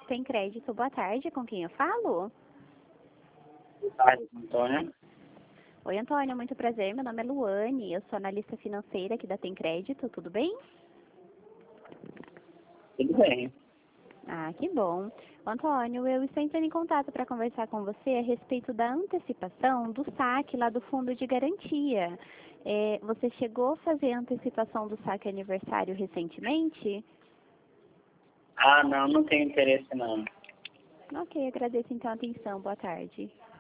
Tem Crédito. Boa tarde, com quem eu falo? Boa tarde, Antônio. Oi, Antônio, muito prazer. Meu nome é Luane, eu sou analista financeira aqui da Tem Crédito, tudo bem? Tudo bem. Ah, que bom. Antônio, eu estou entrando em contato para conversar com você a respeito da antecipação do saque lá do fundo de garantia. Você chegou a fazer a antecipação do saque aniversário recentemente? Ah, não tenho interesse não. Ok, agradeço então a atenção. Boa tarde.